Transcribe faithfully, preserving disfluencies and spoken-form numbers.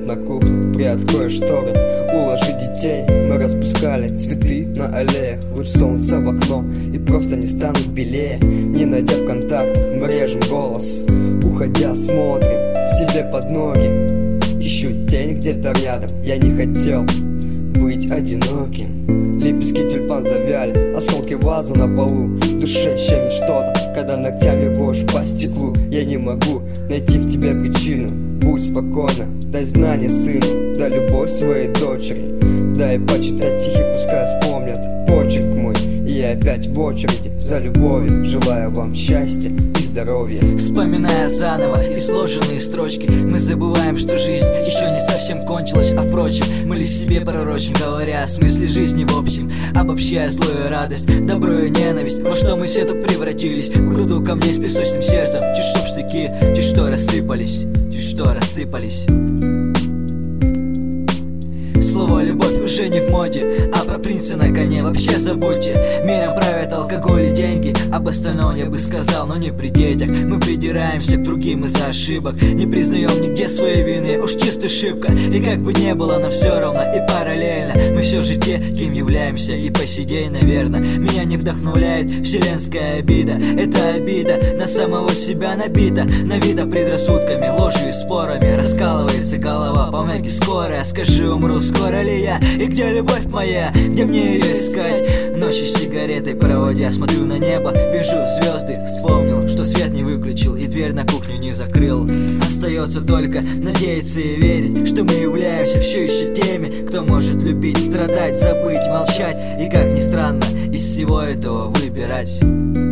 на кухню, приоткрой шторы, уложи детей. Мы распускали цветы на аллеях, луч солнца в окно, и просто не станут белее. Не найдя в контактах, мы режем голос, уходя смотрим себе под ноги. Ищу тень где-то рядом, я не хотел быть одиноким. Лепестки тюльпан завяли, осколки вазы на полу. В душе щемит что-то, когда ногтями вожу по стеклу. Я не могу найти в тебе причину. Будь спокойна, дай знание сыну, дай любовь своей дочери. Дай почитать стихи, пускай вспомнят почерк мой. И я опять в очереди за любовью. Желаю вам счастья и здоровья. Вспоминая заново и сложенные строчки, мы забываем, что жизнь еще не совсем кончилась. А впрочем, мы лишь себе пророчим, говоря о смысле жизни в общем, обобщая злую радость, добро и ненависть. Во что мы все тут превратились? В груду камней с песочным сердцем. Чуть что в штыки, чуть что рассыпались, чуть что рассыпались. Слово «любовь» уже не в моде, а про принца на коне вообще забудьте. Миром правят алкоголь и деньги, об остальном я бы сказал, но не при детях. Мы придираемся к другим из-за ошибок, не признаем нигде своей вины, уж чисто шибко. И как бы не было, но все равно и параллельно мы все же те, кем являемся, и по сей день, наверное, меня не вдохновляет вселенская обида. Это обида на самого себя набита, навита предрассудками, ложью и спорами. Раскалывается голова, помоги скорая, скажи, умру скоро ли я? И где любовь моя? Где мне ее искать? Ночью с сигаретой проводя, смотрю на небо, вижу звезды. Вспомнил, что свет не выключил и дверь на кухню не закрыл. Остается только надеяться и верить, что мы являемся все еще теми, кто может любить, страдать, забыть, молчать. И как ни странно, из всего этого выбирать.